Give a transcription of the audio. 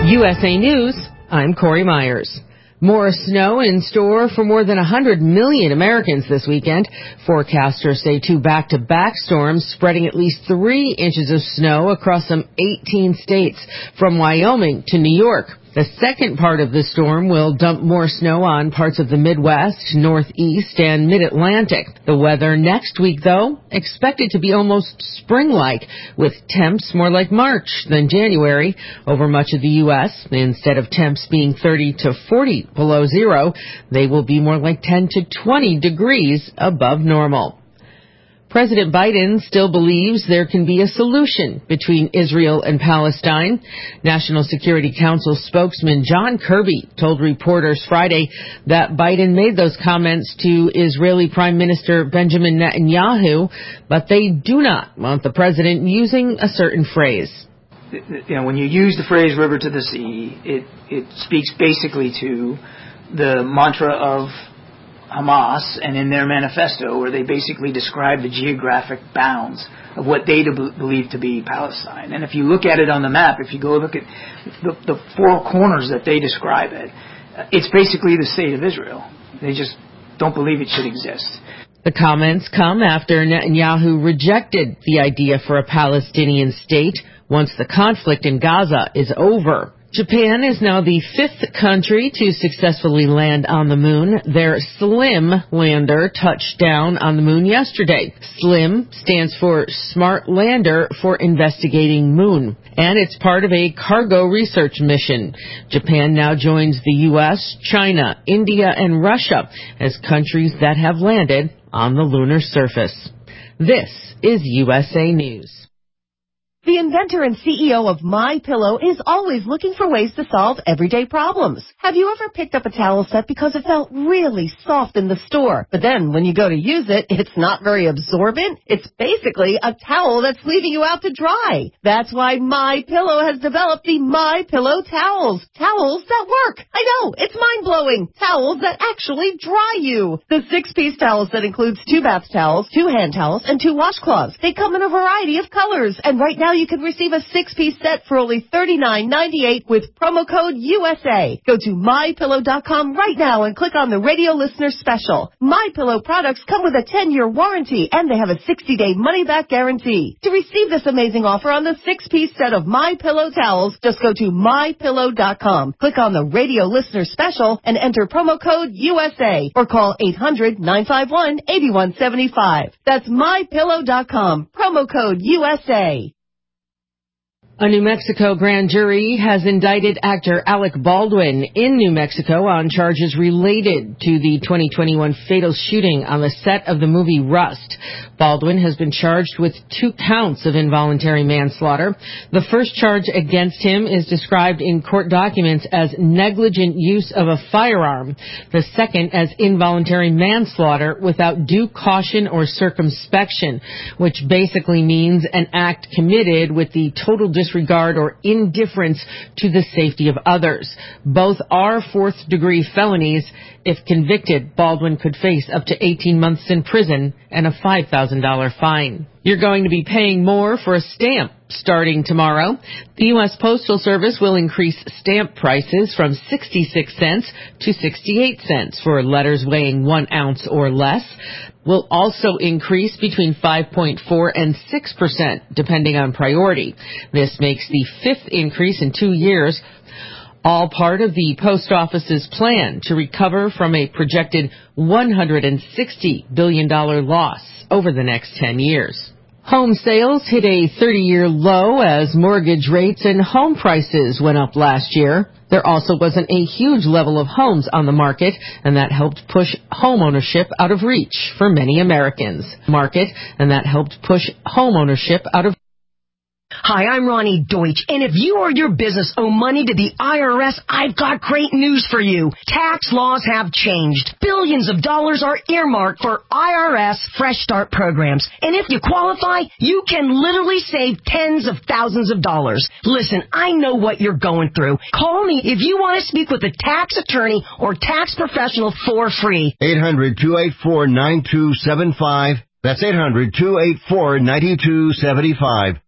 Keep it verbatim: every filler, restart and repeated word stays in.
U S A News, I'm Corey Myers. More snow in store for more than one hundred million Americans this weekend. Forecasters say two back-to-back storms spreading at least three inches of snow across some eighteen states, from Wyoming to New York. The second part of the storm will dump more snow on parts of the Midwest, Northeast, and Mid-Atlantic. The weather next week, though, expected to be almost spring-like, with temps more like March than January over much of the U S. Instead of temps being thirty to forty below zero, they will be more like ten to twenty degrees above normal. President Biden still believes there can be a solution between Israel and Palestine. National Security Council spokesman John Kirby told reporters Friday that Biden made those comments to Israeli Prime Minister Benjamin Netanyahu, but they do not want the president using a certain phrase. You know, when you use the phrase river to the sea, it, it speaks basically to the mantra of Hamas and in their manifesto, where they basically describe the geographic bounds of what they believe to be Palestine. And if you look at it on the map, if you go look at the, the four corners that they describe it, it's basically the state of Israel. They just don't believe it should exist. The comments come after Netanyahu rejected the idea for a Palestinian state once the conflict in Gaza is over. Japan is now the fifth country to successfully land on the moon. Their SLIM lander touched down on the moon yesterday. SLIM stands for Smart Lander for Investigating Moon, and it's part of a cargo research mission. Japan now joins the U S, China, India, and Russia as countries that have landed on the lunar surface. This is U S A News. The inventor and C E O of MyPillow is always looking for ways to solve everyday problems. Have you ever picked up a towel set because it felt really soft in the store, but then when you go to use it, it's not very absorbent? It's basically a towel that's leaving you out to dry. That's why MyPillow has developed the MyPillow towels. Towels that work. I know, it's mind-blowing. Towels that actually dry you. The six-piece towel set includes two bath towels, two hand towels, and two washcloths. They come in a variety of colors, and right now you can receive a six-piece set for only thirty-nine ninety-eight with promo code U S A. Go to my pillow dot com right now and click on the radio listener special. MyPillow products come with a ten-year warranty, and they have a sixty-day money-back guarantee. To receive this amazing offer on the six-piece set of MyPillow towels, just go to my pillow dot com, click on the radio listener special, and enter promo code U S A, or call eight hundred nine five one eight one seven five. That's my pillow dot com, promo code U S A. A New Mexico grand jury has indicted actor Alec Baldwin in New Mexico on charges related to the twenty twenty-one fatal shooting on the set of the movie Rust. Baldwin has been charged with two counts of involuntary manslaughter. The first charge against him is described in court documents as negligent use of a firearm. The second as involuntary manslaughter without due caution or circumspection, which basically means an act committed with the total disregard or indifference to the safety of others. Both are fourth-degree felonies. If convicted, Baldwin could face up to eighteen months in prison and a five thousand dollars fine. You're going to be paying more for a stamp starting tomorrow. The U S Postal Service will increase stamp prices from sixty-six cents to sixty-eight cents for letters weighing one ounce or less. Will also increase between five point four and six percent, depending on priority. This makes the fifth increase in two years, all part of the Post Office's plan to recover from a projected one hundred sixty billion dollars loss over the next ten years. Home sales hit a thirty-year low as mortgage rates and home prices went up last year. There also wasn't a huge level of homes on the market, and that helped push home ownership out of reach for many Americans. Market, and that helped push home ownership out of Hi, I'm Ronnie Deutsch, and if you or your business owe money to the I R S, I've got great news for you. Tax laws have changed. Billions of dollars are earmarked for I R S Fresh Start programs, and if you qualify, you can literally save tens of thousands of dollars. Listen, I know what you're going through. Call me if you want to speak with a tax attorney or tax professional for free. eight hundred two eight four nine two seven five. That's eight hundred two eight four nine two seven five.